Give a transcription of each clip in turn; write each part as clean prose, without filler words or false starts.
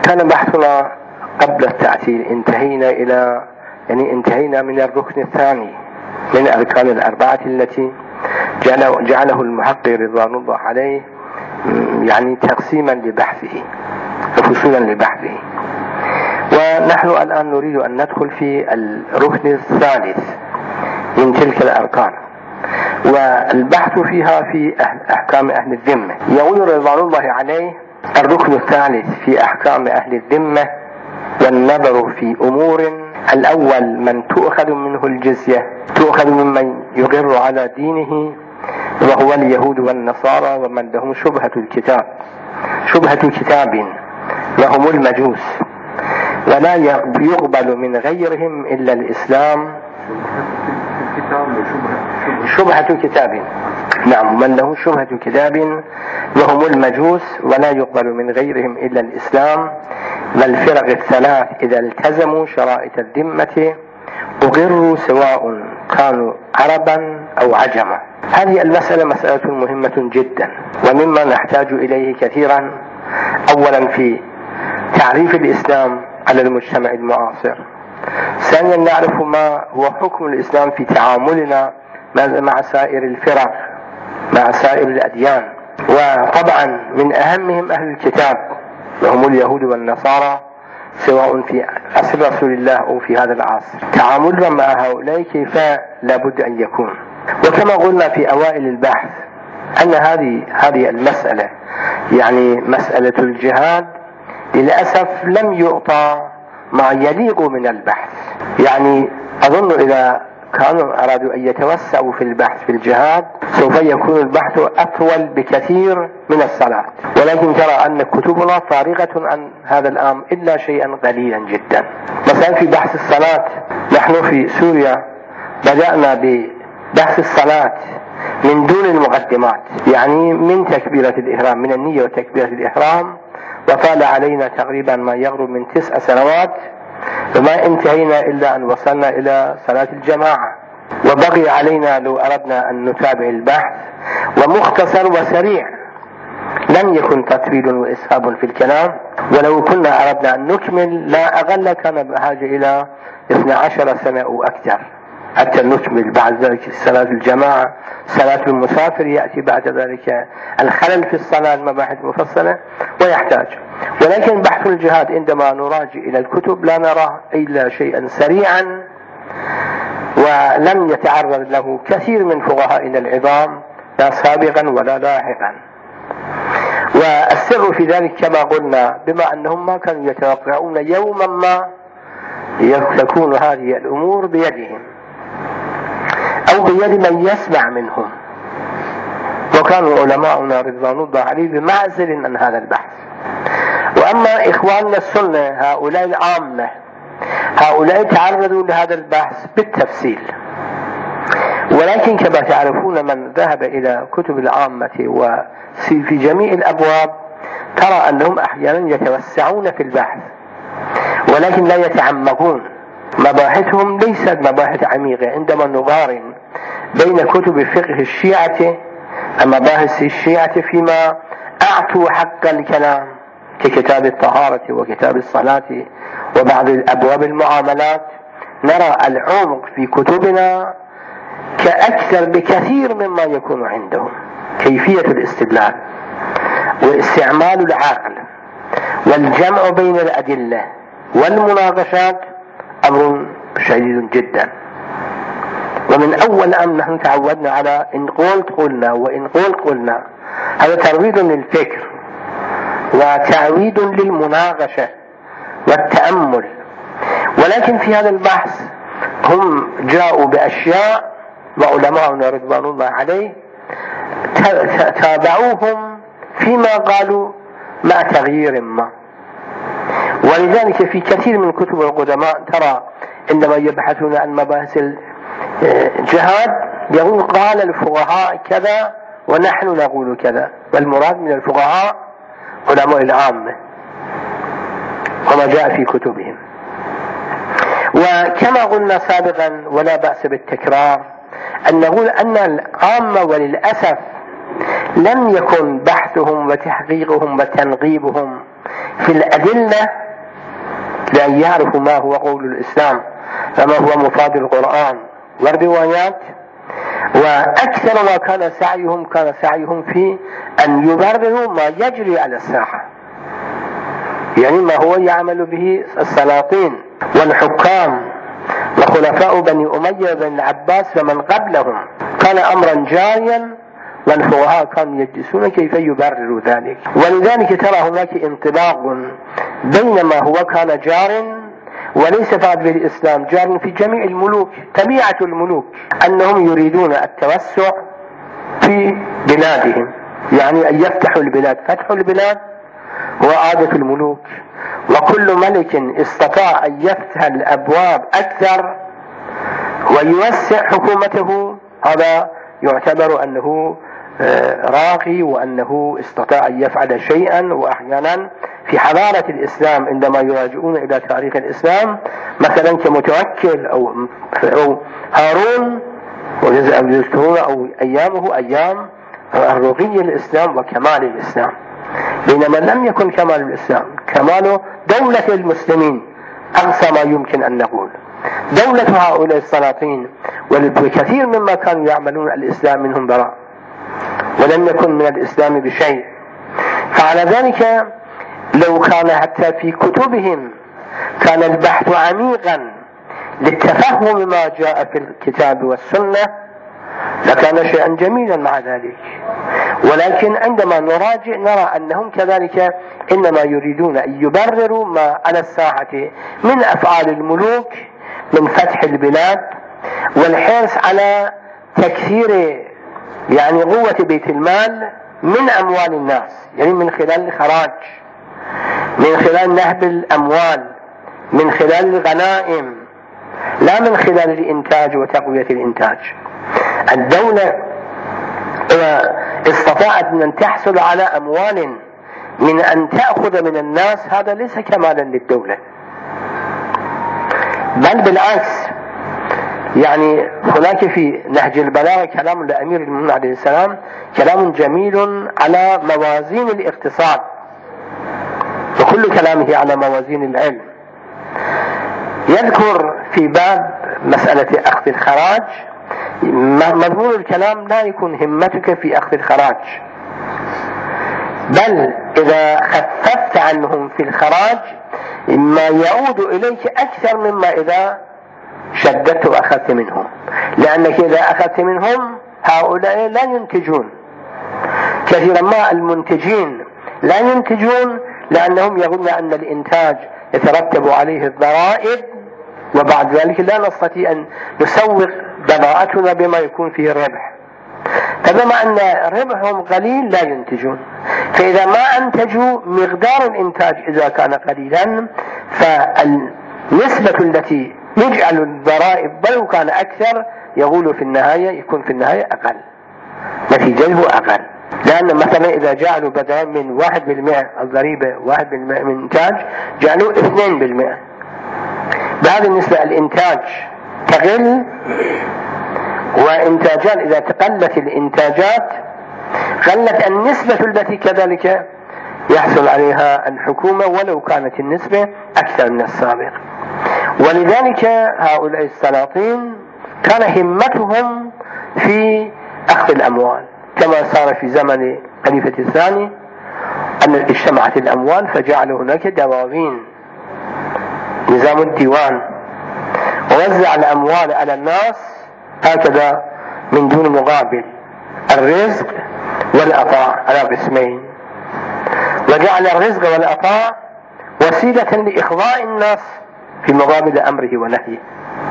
كان بحثنا قبل التعتيل انتهينا من الركن الثاني من أركان الأربعة التي جعله المحقق رضوان الله عليه تقسيما لبحثه وفصولا لبحثه. ونحن الآن نريد أن ندخل في الركن الثالث من تلك الأركان، والبحث فيها في أحكام أهل الذمة. يقول رضوان الله عليه: الركن الثالث في أحكام أهل الذمة والنظر في أمور: الأول من تؤخذ منه الجزية، تؤخذ ممن يقر على دينه وهو اليهود والنصارى ومن لهم شبهة كتاب وهم المجوس، ولا يقبل من غيرهم إلا الإسلام. شبهة كتاب، نعم، من له شبهة كتاب وهم المجوس، ولا يقبل من غيرهم إلا الإسلام. والفرق الثلاث إذا التزموا شرائط الذمة أقروا سواء كانوا عربا أو عجما. هذه المسألة مسألة مهمة جدا، ومما نحتاج إليه كثيرا. أولا في تعريف الإسلام على المجتمع المعاصر. ثانيا نعرف ما هو حكم الإسلام في تعاملنا مع سائر الفرق، مع سائر الأديان، وطبعا من أهمهم أهل الكتاب وهم اليهود والنصارى، سواء في عصر رسول الله أو في هذا العصر. تعاملنا مع هؤلاء كيف لابد أن يكون. وكما قلنا في أوائل البحث أن هذه المسألة مسألة الجهاد للأسف لم يعطى ما يليق من البحث. أظن إذا كانوا أرادوا أن يتوسعوا في البحث في الجهاد سوف يكون البحث أطول بكثير من الصلاة، ولكن ترى أن كتبنا فارغة عن هذا الأمر إلا شيئا قليلا جدا. مثلا في بحث الصلاة، نحن في سوريا بدأنا ببحث الصلاة من دون المقدمات، من تكبيرة الإحرام، من النية وتكبيرة الإحرام، وطال علينا تقريبا ما يقرب من 9 سنوات، وما انتهينا إلا أن وصلنا إلى صلاة الجماعة. وبقي علينا لو أردنا أن نتابع البحث، ومختصر وسريع، لم يكن تطويل وإسهاب في الكلام. ولو كنا أردنا أن نكمل لا أقل كان بحاجة إلى 12 سنة أو أكثر حتى نكمل. بعد ذلك صلاة الجماعة، صلاة المسافر، يأتي بعد ذلك الخلل في الصلاة، المباحث مفصلة ويحتاج. ولكن بحث الجهاد عندما نراجع إلى الكتب لا نرى إلا شيئا سريعا، ولم يتعرض له كثير من فقهائنا العظام لا سابقا ولا لاحقا. والسر في ذلك كما قلنا بما أنهم ما كانوا يتوقعون يوما ما تكون هذه الأمور بيدهم أو بيد من يسمع منهم، وكانوا علماؤنا رضوان الله عليه بمعزل عن هذا البحث. وأما إخواننا السنة هؤلاء العامة، هؤلاء تعرضوا لهذا البحث بالتفصيل، ولكن كما تعرفون من ذهب إلى كتب العامة وفي جميع الأبواب ترى أنهم أحيانا يتوسعون في البحث ولكن لا يتعمقون. مباحثهم ليست مباحث عميقة. عندما نقارن بين كتب فقه الشيعة، مباحث الشيعة فيما أعطوا حق الكلام ككتاب الطهارة وكتاب الصلاة وبعض الأبواب المعاملات، نرى العمق في كتبنا كأكثر بكثير مما يكون عندهم. كيفية الاستدلال واستعمال العقل والجمع بين الأدلة والمناقشات أمر شديد جدا. ومن أول أمر نحن تعودنا على إن قلت قلنا وإن قلت قلنا، هذا ترويض للفكر وتعويد للمناقشة والتأمل. ولكن في هذا البحث هم جاءوا بأشياء وعلماؤنا رضوان الله عليه تابعوهم فيما قالوا مع تغيير ما. ولذلك في كثير من كتب القدماء ترى عندما يبحثون عن مباحث الجهاد يقول قال الفقهاء كذا ونحن نقول كذا، والمراد من الفقهاء علماء العامة وما جاء في كتبهم. وكما قلنا سابقا ولا بأس بالتكرار أن نقول أن العامة وللأسف لم يكن بحثهم وتحقيقهم وتنقيبهم في الأدلة لأن يعرفوا ما هو قول الإسلام وما هو مفاد القرآن والروايات. وأكثر ما كان سعيهم في أن يبرروا ما يجري على الساحة، يعني ما هو يعمل به السلاطين والحكام وخلفاء بني أمية بن العباس ومن قبلهم، كان أمرا جاريا، والفقهاء كانوا يجلسون كيف يبرروا ذلك. ولذلك ترى هناك انطباق بين ما هو كان جار وليس فقط في الإسلام، جار في جميع الملوك. طبيعة الملوك أنهم يريدون التوسع في بلادهم، يعني أن يفتحوا البلاد. فتح البلاد هو عادة الملوك، وكل ملك استطاع أن يفتح الأبواب أكثر ويوسع حكومته هذا يعتبر أنه راقي، وأنه استطاع أن يفعل شيئا. وأحيانا في حضارة الإسلام عندما يراجعون إلى تاريخ الإسلام مثلا كمتوكل أو هارون ويذكرون أو أيامه أيام الرقي الإسلام وكمال الإسلام، بينما لم يكن كمال الإسلام، كمال دولة المسلمين أقصى ما يمكن أن نقول. دولة هؤلاء السلاطين والكثير مما كانوا يعملون الإسلام منهم براء، ولم يكن من الإسلام بشيء. فعلى ذلك لو كان حتى في كتبهم كان البحث عميقا للتفهم ما جاء في الكتاب والسنة لكان شيئا جميلا مع ذلك. ولكن عندما نراجع نرى أنهم كذلك إنما يريدون أن يبرروا ما على الساحة من أفعال الملوك من فتح البلاد والحرص على تكثير يعني قوة بيت المال من أموال الناس، يعني من خلال الخراج، من خلال نهب الأموال، من خلال الغنائم، لا من خلال الإنتاج وتقوية الإنتاج. الدولة استطاعت أن تحصل على أموال من أن تأخذ من الناس، هذا ليس كمالا للدولة، بل بالعكس. يعني هناك في نهج البلاغة كلام لأمير المؤمنين عليه السلام كلام جميل على موازين الاقتصاد، وكل كلامه على موازين العلم. يذكر في باب مسألة أخذ الخراج مضمون الكلام لا يكون همتك في أخذ الخراج، بل إذا خففت عنهم في الخراج ما يعود إليك أكثر مما إذا شددت وأخذت منهم، لأنك إذا أخذت منهم هؤلاء لا ينتجون. كثيرا ما المنتجين لا ينتجون لأنهم يظنون أن الإنتاج يترتب عليه الضرائب، وبعد ذلك لا نستطيع أن نسوق بضاعتنا بما يكون فيه الربح. فبما أن ربحهم قليل لا ينتجون، فإذا ما أنتجوا مقدار الإنتاج إذا كان قليلا فالنسبة التي يجعل الضرائب ولو كان أكثر يقول في النهاية يكون في النهاية أقل، نتيجته أقل. لأن مثلا إذا جعلوا بدلا من 1% الضريبة 1% من إنتاج جعلوا 2%، بهذه النسبة الإنتاج تقل، وإنتاجات إذا تقلت الإنتاجات قلت النسبة التي كذلك يحصل عليها الحكومة ولو كانت النسبة أكثر من السابق. ولذلك هؤلاء السلاطين كان همتهم في أخذ الأموال، كما صار في زمن خليفة الثاني أن اجتمعت الأموال فجعلوا هناك دواوين، نظام الديوان، ووزع الأموال على الناس هكذا من دون مقابل، الرزق والعطاء على قسمين، وجعل الرزق والعطاء وسيلة لإخضاع الناس في مقابل أمره ونهيه،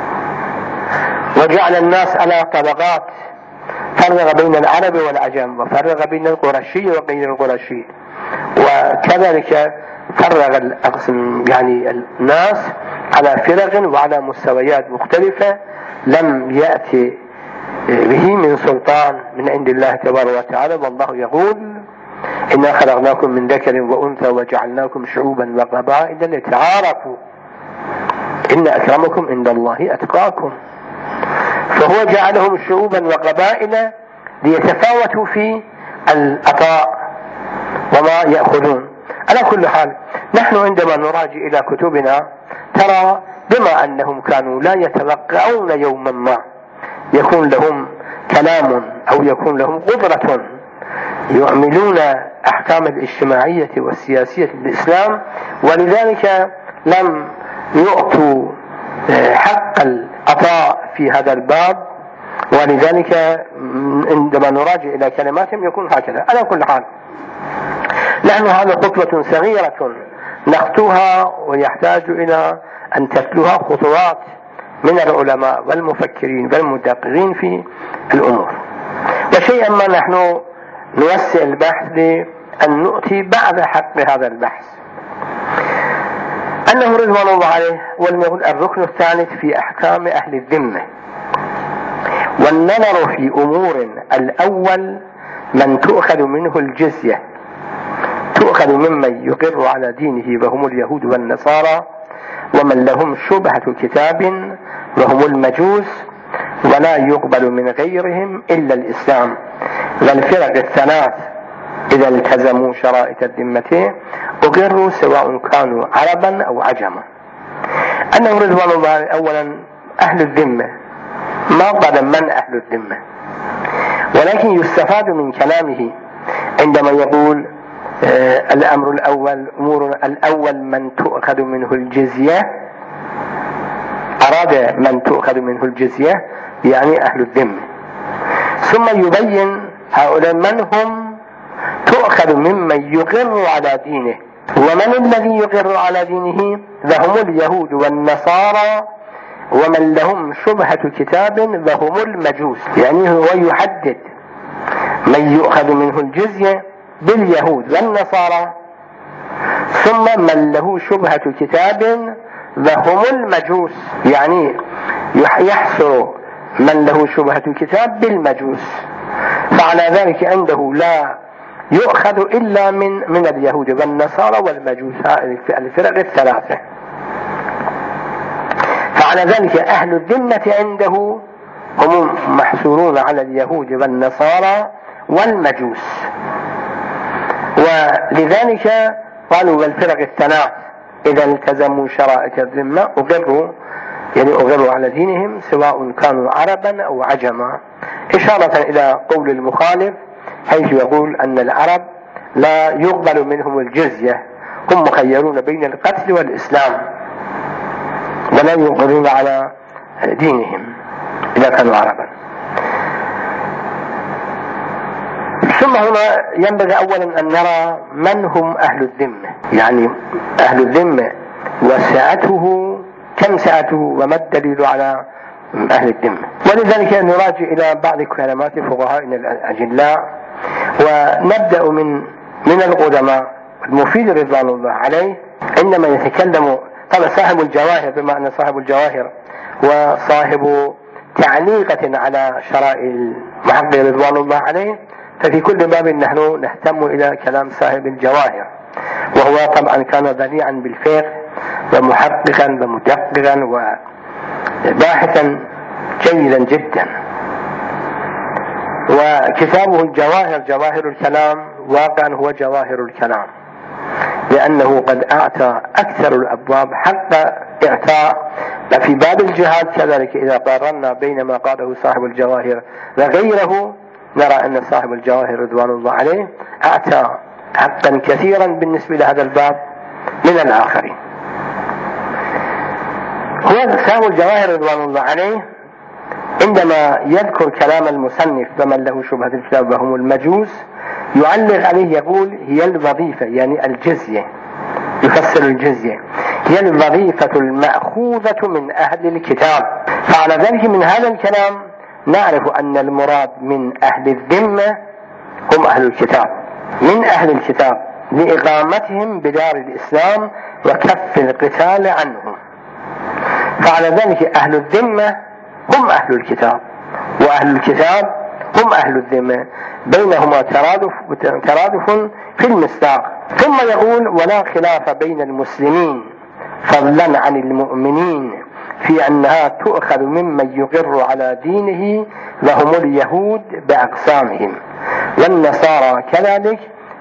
وجعل الناس على طبقات، فرق بين العرب والعجم، وفرق بين القرشي وغير القرشي، وكذلك فرق يعني الناس على فرق وعلى مستويات مختلفة لم يأتي به من سلطان من عند الله تبارك وتعالى. والله يقول إنا خلقناكم من ذكر وأنثى وجعلناكم شعوبا وقبائل لتعارفوا إن أكرمكم عند الله أتقاكم. فهو جعلهم شعوبا وقبائل ليتفاوتوا في العطاء وما يأخذون. على كل حال نحن عندما نراجع إلى كتبنا ترى بما أنهم كانوا لا يتوقعون يوما ما يكون لهم كلام أو يكون لهم قدرة يعملون أحكام الاجتماعية والسياسية للإسلام، ولذلك لم يعطوا حق العطاء في هذا الباب، ولذلك عندما نراجع إلى كلماتهم يكون هكذا. على كل حال نحن هذا خطوة صغيرة نخطوها، ويحتاج إلى أن تتلوها خطوات من العلماء والمفكرين والمدققين في الأمور. وشيئا ما نحن نوسع البحث لأن نؤتي بعد حق هذا البحث، أنه رضوان الله عليه ولنقول الركن الثالث في أحكام أهل الذمة، والنظر في أمور. الأول من تؤخذ منه الجزية، تؤخذ ممن يقر على دينه وهم اليهود والنصارى، ومن لهم شبهة كتاب وهم المجوس، ولا يقبل من غيرهم إلا الإسلام، والفرق الثلاث إذا التزموا شرائط الذمة أقروا سواء كانوا عربا أو عجما. أنه رضوان الله أولا أهل الذمة، ما قال من أهل الذمة، ولكن يستفاد من كلامه عندما يقول الأمر الأول أمور الأول من تؤخذ منه الجزية، أراد من تؤخذ منه الجزية يعني أهل الذمة، ثم يبين هؤلاء من هم تؤخذ ممن يقر على دينه، ومن الذي يقر على دينه وهم اليهود والنصارى، ومن لهم شبهة كتاب وهم المجوس. يعني هو يحدد من يؤخذ منه الجزية باليهود والنصارى، ثم من له شبهة كتاب وهم المجوس، يعني يحصر من له شبهة كتاب بالمجوس، فعلى ذلك عنده لا يؤخذ إلا من اليهود والنصارى والمجوس، الفرق الثلاثة. فعلى ذلك أهل الذمة عنده هم محصورون على اليهود والنصارى والمجوس، ولذلك قالوا والفرق الثلاث إذا التزموا شرائط الذمة أقروا، يعني أقروا على دينهم سواء كانوا عربا أو عجما، إشارة إلى قول المخالف حيث يقول أن العرب لا يقبل منهم الجزية، هم مخيرون بين القتل والإسلام ولا يقبلون على دينهم إذا كانوا عربا. ثم هنا ينبغي أولا أن نرى من هم أهل الذمة، يعني أهل الذمة وسعته كم سعته وما الدليل على أهل الذمة. ولذلك نراجع إلى بعض كلمات فقهائنا الأجلاء، ونبدأ من القدماء المفيد رضوان الله عليه عندما يتكلم. طبعا صاحب الجواهر بمعنى صاحب الجواهر وصاحب تعليقة على شرائع المحقق رضوان الله عليه، ففي كل باب نحن نهتم إلى كلام صاحب الجواهر، وهو طبعا كان ذريعا بالفقه ومحققا ومدققا وباحثا جيدا جدا. وكتابه الجواهر جواهر الكلام واقعا هو جواهر الكلام، لأنه قد أعطى أكثر الأبواب حق إعطاء. في باب الجهاد كذلك إذا قارنا بين ما قاله صاحب الجواهر وغيره نرى أن صاحب الجواهر رضوان الله عليه أعطى حقا كثيرا بالنسبة لهذا الباب من الآخرين. هو صاحب الجواهر رضوان الله عليه عندما يذكر كلام المصنف ومن له شبهة الكتاب وهم المجوس يعلق عليه يقول هي الوظيفة، يعني الجزية، يفسر الجزية هي الوظيفة المأخوذة من أهل الكتاب. فعلى ذلك من هذا الكلام نعرف أن المراد من أهل الذمة هم أهل الكتاب، من أهل الكتاب لإقامتهم بدار الإسلام وكف القتال عنهم. فعلى ذلك أهل الذمة هم أهل الكتاب، وأهل الكتاب هم أهل الذمة، بينهما ترادف في المصداق. ثم يقول ولا خلاف بين المسلمين فضلا عن المؤمنين في أنها تؤخذ ممن يقر على دينه وهم اليهود بأقسامهم، والنصارى كذلك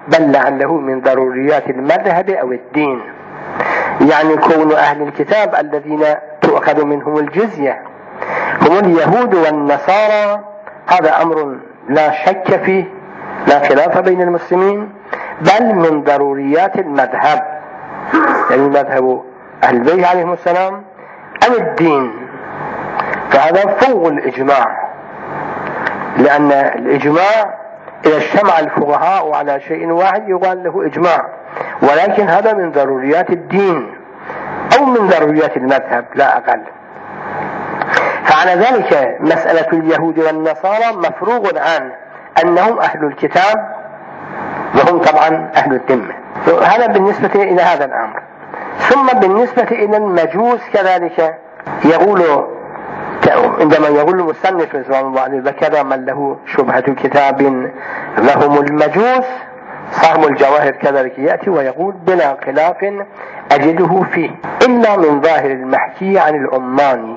بل لعله من ضروريات المذهب أو الدين. يعني كون أهل الكتاب الذين تؤخذ منهم الجزية هم اليهود والنصارى، هذا أمر لا شك فيه، لا خلاف بين المسلمين، بل من ضروريات المذهب، يعني مذهب أهل البيت عليهم السلام أو الدين. فهذا فوق الإجماع، لأن الإجماع إذا اجتمع الفقهاء على شيء واحد يقال له إجماع، ولكن هذا من ضروريات الدين أو من ضروريات المذهب لا أقل. فعلى ذلك مسألة اليهود والنصارى مفروغ عن أنهم أهل الكتاب وهم طبعا أهل الذمة. هذا بالنسبة إلى هذا الأمر. ثم بالنسبة إلى المجوس كذلك يقول، عندما يقول المصنف رضوان الله عليه ذكر من له شبهة كتاب لهم المجوس، صاحب الجواهر كذلك يأتي ويقول بلا خلاف أجده فيه إلا من ظاهر المحكي عن الأماني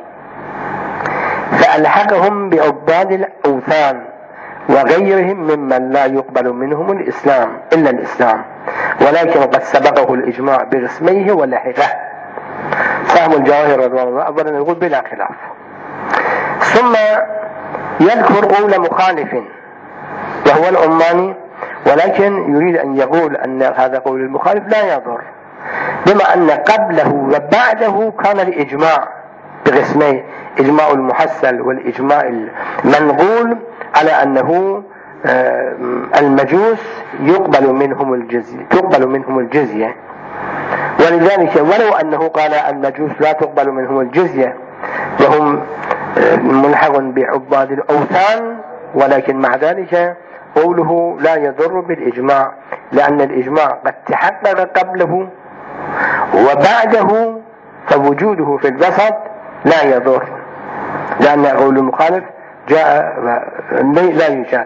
فألحقهم بعباد الأوثان وغيرهم ممن لا يقبل منهم الإسلام إلا الإسلام، ولكن قد سبقه الإجماع باسميه ولحقه. صاحب الجواهر رضوان الله أولا يقول بلا خلاف، ثم يذكر قول مخالف وهو الأماني، ولكن يريد أن يقول أن هذا قول المخالف لا يضر، بما أن قبله وبعده كان الإجماع بقسمين: إجماع المحصل والإجماع المنقول على أنه المجوس تقبل منهم الجزية. ولذلك ولو أنه قال المجوس لا تقبل منهم الجزية وهم ملحق بعباد الأوثان، ولكن مع ذلك قوله لا يضر بالإجماع، لأن الإجماع قد تحقق قبله وبعده، فوجوده في الوسط لا يضر، لأن قول المخالف جاء لا يجاد.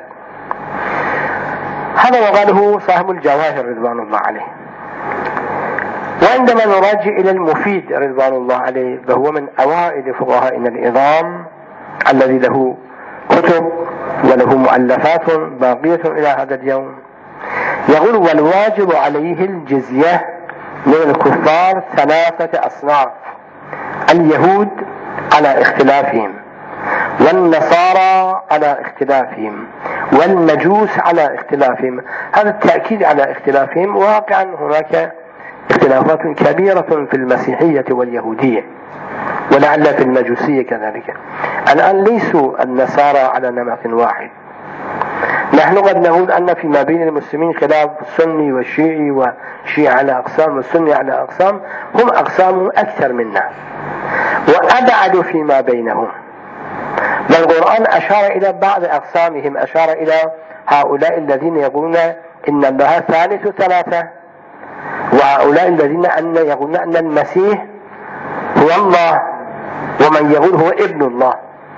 هذا وقاله صاحب الجواهر رضوان الله عليه. وعندما نراجع إلى المفيد رضوان الله عليه، فهو من أوائل فقهائنا العظام الذي له كتب وله مؤلفات باقية إلى هذا اليوم، يقول: والواجب عليه الجزية من الكفار 3 أصناف: اليهود على اختلافهم، والنصارى على اختلافهم، والمجوس على اختلافهم. هذا التأكيد على اختلافهم، واقعا هناك اختلافات كبيرة في المسيحية واليهودية، ولعل في المجوسية كذلك. الآن ليسوا النصارى على نمط واحد. نحن قد نقول أن فيما بين المسلمين خلاف السني والشيعي، والشيعي على أقسام والسني على أقسام، هم أقسام أكثر منا وأبعد فيما بينهم. والقرآن أشار إلى بعض أقسامهم، أشار إلى هؤلاء الذين يقولون إن الله ثالث 3، وهؤلاء الذين يقولون أن المسيح هو الله، ومن يقول هو ابن الله.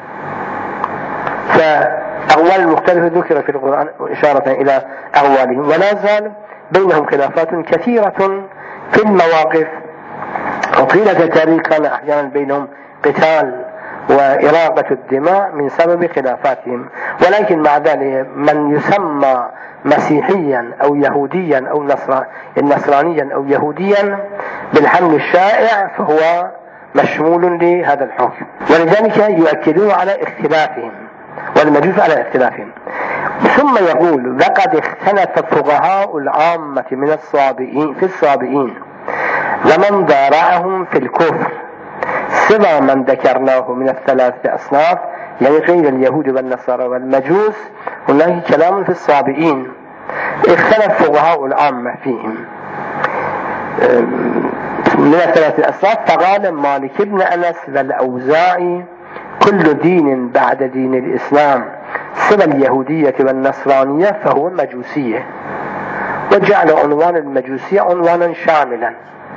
فأقوال مختلفة ذكر في القرآن إشارة إلى أقوالهم، ولا زال بينهم خلافات كثيرة في المواقف، وطيلة التاريخ كان أحيانا بينهم قتال وإراقة الدماء من سبب خلافاتهم. ولكن مع ذلك من يسمى مسيحيا أو يهوديا أو نصرانيا أو يهوديا بالحمل الشائع فهو مشمول لهذا الحكم، ولذلك يؤكدون على اختلافهم، والمجوس على اختلافهم. ثم يقول: لقد اختلف فقهاء العامة من الصابئين ومن دارعهم في الكفر سوى من ذكرناه من 3 أصناف، يعني غير اليهود والنصارى والمجوس. هناك كلام في الصابئين اختلف فقهاء العامة فيهم من 3 أصناف. فقال مالك بن أنس والأوزاعي: كل دين بعد دين الإسلام سوى اليهودية والنصرانية فهو مجوسية، وجعل عنوان المجوسية عنوانا شاملا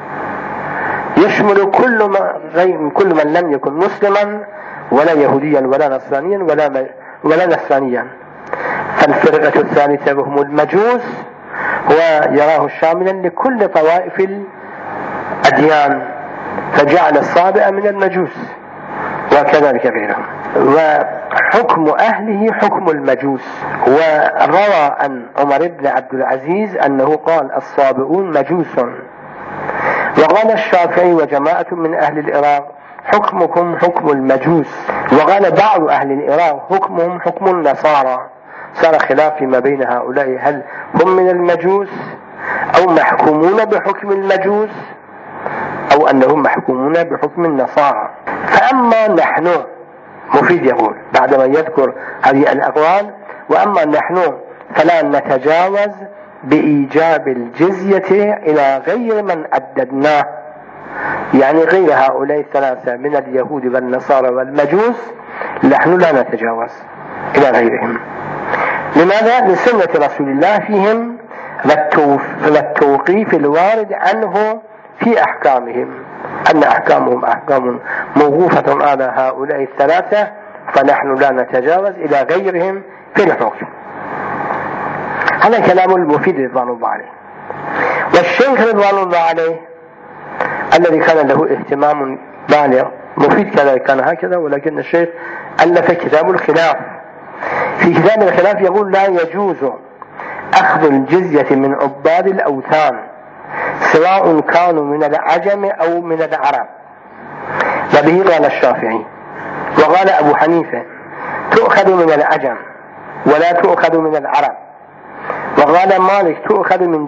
يشمل كل من لم يكن مسلما ولا يهوديا ولا نصرانيا ولا نصرانيا. فالفرقة الثالثة وهم المجوس هو يراه شاملا لكل طوائف الأديان، فجعل الصابئ من المجوس وكذلك غيرهم. حكم أهله حكم المجوس. وروى عن عمر بن عبد العزيز أنه قال الصابئون مجوس. وقال الشافعي وجماعة من أهل العراق حكمكم حكم المجوس. وقال بعض أهل العراق حكمهم حكم النصارى. صار خلاف فيما بين هؤلاء، هل هم من المجوس أو محكومون بحكم المجوس أو أنهم محكومون بحكم النصارى. فأما نحن، مفيد يقول بعدما يذكر هذه الأقوال، وأما نحن فلا نتجاوز بإيجاب الجزية إلى غير من عددناه، يعني غير هؤلاء الثلاثة من اليهود والنصارى والمجوس، نحن لا نتجاوز إلى غيرهم. لماذا؟ لسنة رسول الله فيهم والتوقيف الوارد عنه في أحكامهم، أن أحكامهم أحكام موقوفة على هؤلاء الثلاثة، فنحن لا نتجاوز إلى غيرهم في الحكم. هذا كلام المفيد رضوان الله عليه. والشيخ رضوان الله عليه الذي كان له اهتمام بالغ، مفيد كان هكذا، ولكن الشيخ ألف كتاب الخلاف. في كتاب الخلاف يقول لا يجوز أخذ الجزية من عباد الأوثان سواء كانوا من العجم أو من العرب. وبه قال الشافعي، وقال أبو حنيفة تؤخذ من العجم ولا تؤخذ من العرب. وقال مالك تؤخذ من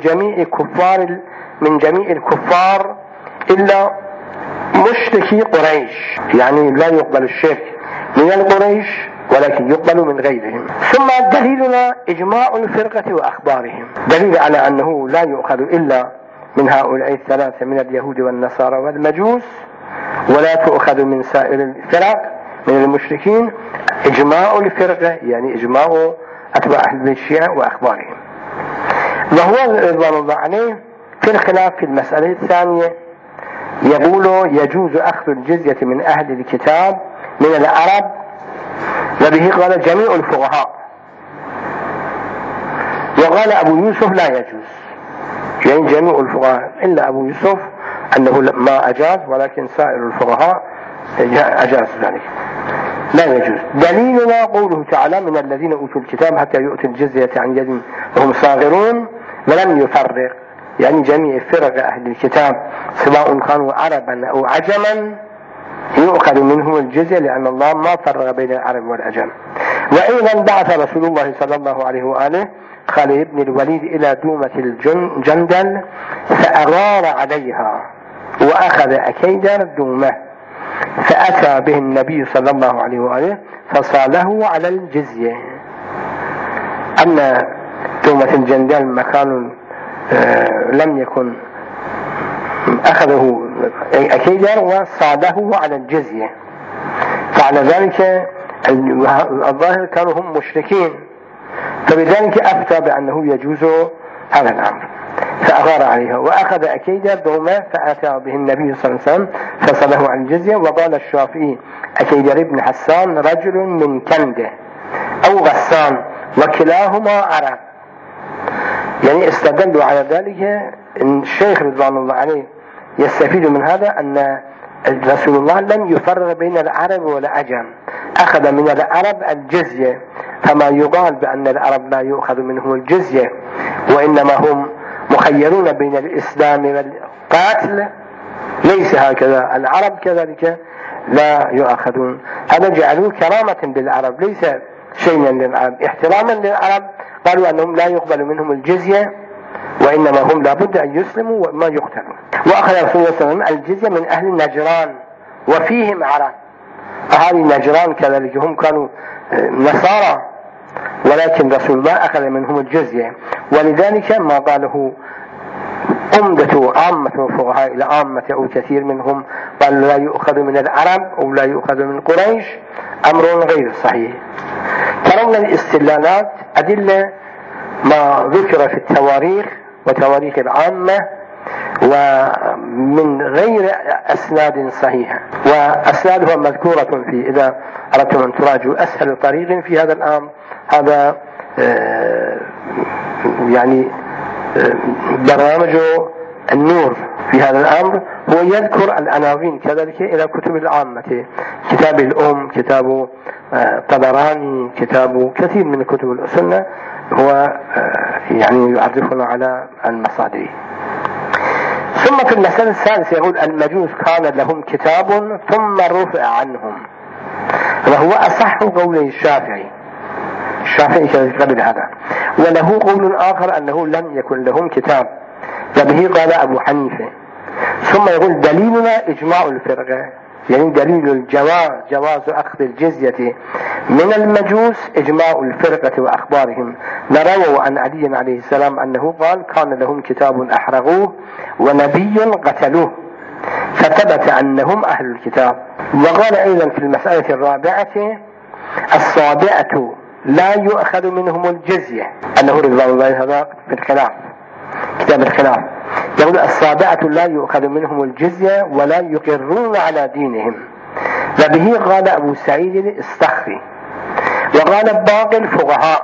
جميع الكفار إلا مشركي قريش، يعني لا يقبل الشرك من القريش ولكن يقبل من غيرهم. ثم دليلنا إجماع الفرقة وأخبارهم، دليل على أنه لا يؤخذ إلا من هؤلاء الثلاثة من اليهود والنصارى والمجوس، ولا تؤخذ من سائر الفرق من المشركين، إجماع الفرقة يعني إجماع أتباع أهل الشيعة وأخبارهم. وهو رضوان الله عليه في الخلاف في المسألة الثانية يقول يجوز أخذ الجزية من أهل الكتاب من العرب، وبه قال جميع الفقهاء. وقال أبو يوسف لا يجوز، يعني جميع الفقهاء إلا أبو يوسف أنه ما أجاز، ولكن سائر الفقهاء أجاز ذلك، لا يجوز. دليلنا قوله تعالى من الذين أوتوا الكتاب حتى يؤتوا الجزية عن يد وهم صاغرون، ولم يفرق، يعني جميع فرق أهل الكتاب سواء كانوا عربا أو عجما يؤخذ منهم الجزية، لأن الله ما فرق بين العرب والعجم. وأيضا بعث رسول الله صلى الله عليه وآله خالد بن الوليد إلى دومة الجندل فأغار عليها وأخذ أكيدر دومة، فأتى به النبي صلى الله عليه وآله فصاله على الجزية. أن دومة الجندل مكان لم يكن، أخذه أكيدر وصاده على الجزية، فعلى ذلك الظاهر كانوا هم مشركين، فبذلك أفتى بأنه يجوز هذا الأمر، فأغار عليها وأخذ أكيدر دومة فأتى به النبي صلى الله عليه وسلم فصله عن الجزية. وقال الشافعي أكيدر بن حسان رجل من كندة أو غسان وكلاهما عرب، يعني استدلوا على ذلك. الشيخ رضوان الله عليه يستفيد من هذا أن رسول الله لم يفرق بين العرب والعجم، أخذ من العرب الجزية، فما يقال بأن العرب لا يؤخذ منهم الجزية وإنما هم مخيرون بين الإسلام والقتل، ليس هكذا. العرب كذلك لا يؤخذون، هذا جعلوه كرامة للعرب، ليس شيئا للعرب، احتراما للعرب، قالوا أنهم لا يقبل منهم الجزية وإنما هم لابد أن يسلموا وما يقتلوا. وأخذ رسول الله صلى الله عليه وسلم الجزية من أهل نجران وفيهم عرب. أهل نجران كذلك هم كانوا نصارى، ولكن رسول الله أخذ منهم الجزية، ولذلك ما قاله عامة الفقهاء إلى عامة أو كثير منهم قال لا يؤخذ من العرب أو لا يؤخذ من قريش، أمر غير صحيح. ترون الاستدلالات أدلة ما ذكر في التواريخ وتواريخ العامة ومن غير أسناد صحيحة، وأسنادها مذكورة في، إذا أردتم أن تراجعوا أسهل طريق في هذا الأمر هذا يعني برنامج النور في هذا الأمر هو يذكر العناوين كذلك إلى كتب العامة، كتاب الأم، كتاب طبراني، كتاب كثير من كتب السنة، هو يعني يعرفنا على المصادر. ثم في المسألة الثالثة يقول المجوس كان لهم كتاب ثم رفع عنهم، وهو أصح قول الشافعي قبل هذا، وله قول آخر أنه لم يكن لهم كتاب، وبه قال أبو حنيفة. ثم يقول دليلنا إجماع الفرقة، يعني دليل الجواز، جواز أخذ الجزية من المجوس إجماع الفرقة وأخبارهم. نروى عن علي عليه السلام أنه قال كان لهم كتاب أحرقوه ونبي قتلوه، فثبت أنهم أهل الكتاب. وقال أيضا في المسألة الرابعة الصابئة لا يؤخذ منهم الجزية، أنه رضوان الله هذا في الخلاف، كتاب الخلاف يقول الصابئة لا يؤخذ منهم الجزية ولا يقرون على دينهم، وبه قال أبو سعيد الصخري. وقال باقي الفقهاء،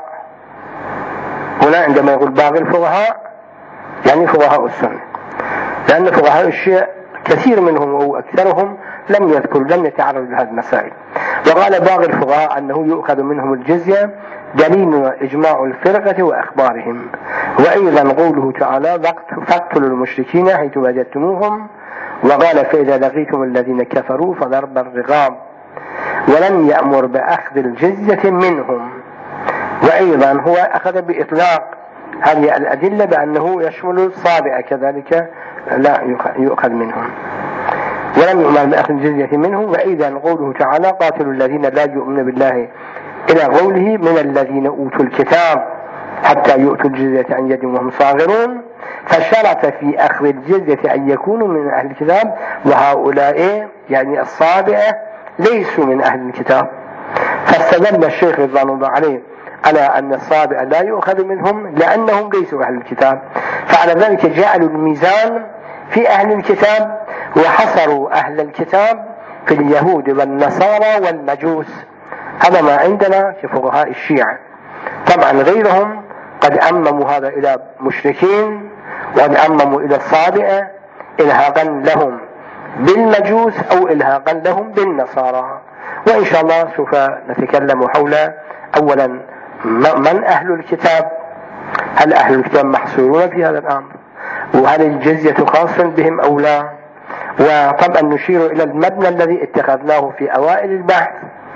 هنا عندما يقول باقي الفقهاء يعني فقهاء السنة، لأن فقهاء الشيعة كثير منهم أو أكثرهم لم يتعرض لهذه المسائل. وقال باقي الفقهاء أنه يؤخذ منهم الجزية، دليل إجماع الفرقة وأخبارهم. وأيضا قوله تعالى فاقتلوا المشركين حيث وجدتموهم، وقال فإذا لقيتم الذين كفروا فضرب الرقاب، ولم يأمر بأخذ الجزية منهم. وأيضا هو أخذ بإطلاق هذه الأدلة بأنه يشمل الصابئة كذلك لا يؤخذ منهم، ولم يؤمر بأخذ الجزية منه. وأيضا قوله تعالى قاتلوا الذين لا يؤمنون بالله إلى قوله من الذين أوتوا الكتاب حتى يؤتوا الجزية عن يد وهم صاغرون، فشرط في أخذ الجزية أن يكونوا من أهل الكتاب، وهؤلاء يعني الصابئة ليسوا من أهل الكتاب. فاستدل الشيخ رضوان الله عليه على أن الصابئة لا يؤخذ منهم لأنهم ليسوا أهل الكتاب، فعلى ذلك جعلوا الميزان في أهل الكتاب، وحصروا أهل الكتاب في اليهود والنصارى والمجوس. هذا ما عندنا كفقهاء الشيعة. طبعا غيرهم قد أمموا هذا إلى مشركين، وقد أمموا إلى الصابئة إلهاقا لهم بالمجوس أو إلهاقا لهم بالنصارى. وإن شاء الله سوف نتكلم حول أولا من أهل الكتاب، هل أهل الكتاب محصورون في هذا الأمر، وهل الجزية خاص بهم أو لا. وطبعا نشير إلى المبنى الذي اتخذناه في أوائل البحث،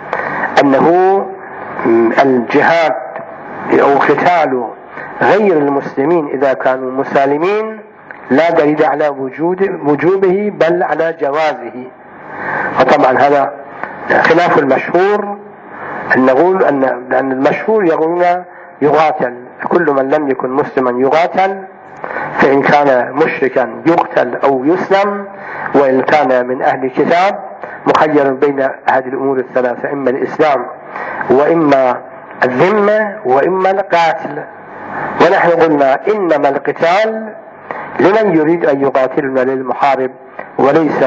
أنه الجهاد أو قتال غير المسلمين إذا كانوا مسالمين لا دليل على وجوبه بل على جوازه. وطبعا هذا خلاف المشهور، أن نقول لأن المشهور يقولون يقاتل كل من لم يكن مسلما يقاتل، فإن كان مشركا يقتل أو يسلم، وإن كان من أهل الكتاب مخير بين هذه الأمور الثلاثة، إما الإسلام وإما الذمة وإما القاتل. ونحن قلنا إنما القتال لمن يريد أن يقاتلنا للمحارب، وليس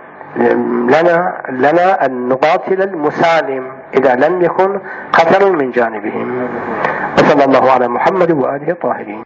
لنا أن نقاتل المسالم إذا لم يكن قتل من جانبهم. وصلى الله على محمد وآله الطاهرين.